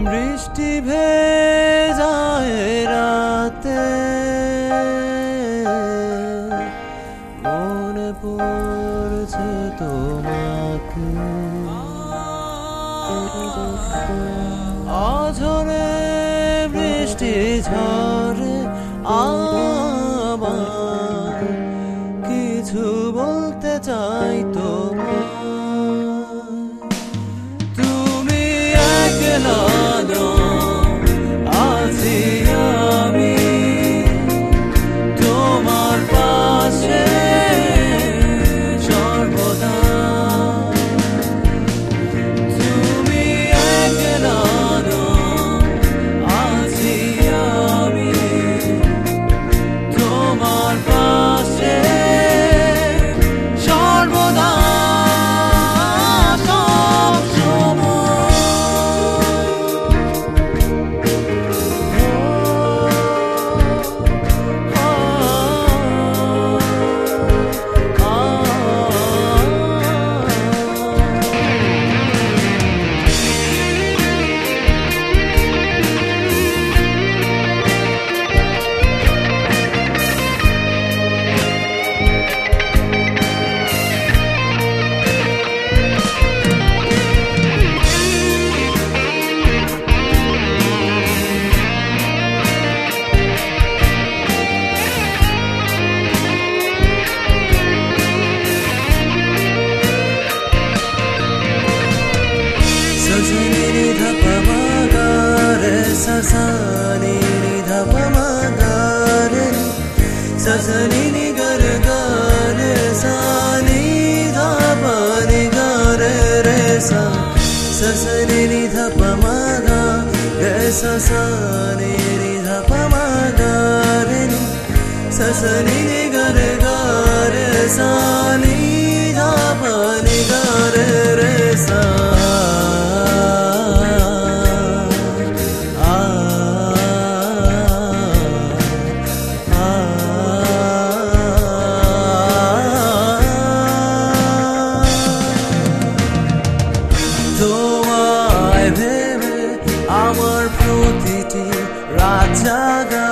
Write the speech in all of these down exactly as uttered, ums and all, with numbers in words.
বৃষ্টি ভেজায় রাতে মনে পড়ছে তোমাকে আঝরে বৃষ্টি ঝরে আবার কিছু বলতে চাই তোমায় তুমি একলা আছি আমি তোমার পাশে সর্বদা তুমি একলা আছি আমি তোমার পাশে সর্বদা Sasani ni dha pa ma ga re sasani ni ga re ga re sa ni dha pa ni ga re re sa sasani ni dha pa ma ga re sasani ni dha pa ma ga re sasani ni ga re ga re sa ni dha pa ni ga re re sa তোমায় ভেবে আমার প্রতিটি রাত জাগা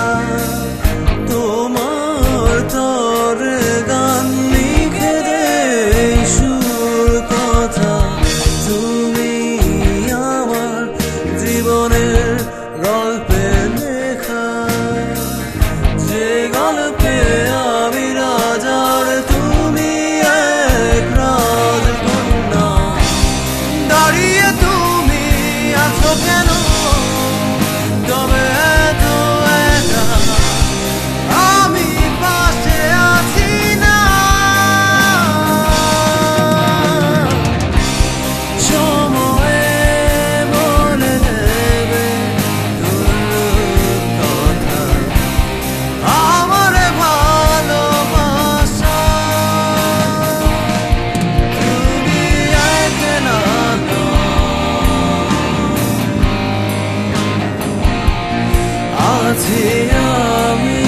তোমার তরে গান লিখে দেই সুর কথা তুমি আমার জীবনের গল্পে লেখা যে গল্পে আমি রাজার তুমি এক রাজকন্যা দাঁড়িয়ে তুমি আছো কেন তবে এত একা আমি পাশে আছি না সময়ে বলে দেবে কথা আমার ভালোবাসা তুমি একলা আছি আমি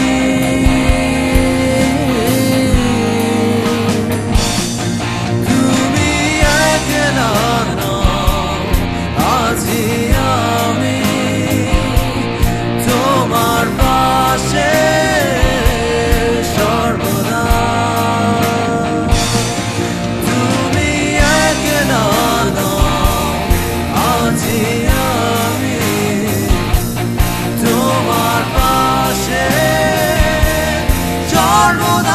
তুমি একলা আছি আমি তোমার পাশে সর্বদা তুমি একলা আছি আমি তোমার পাশে সর্বদা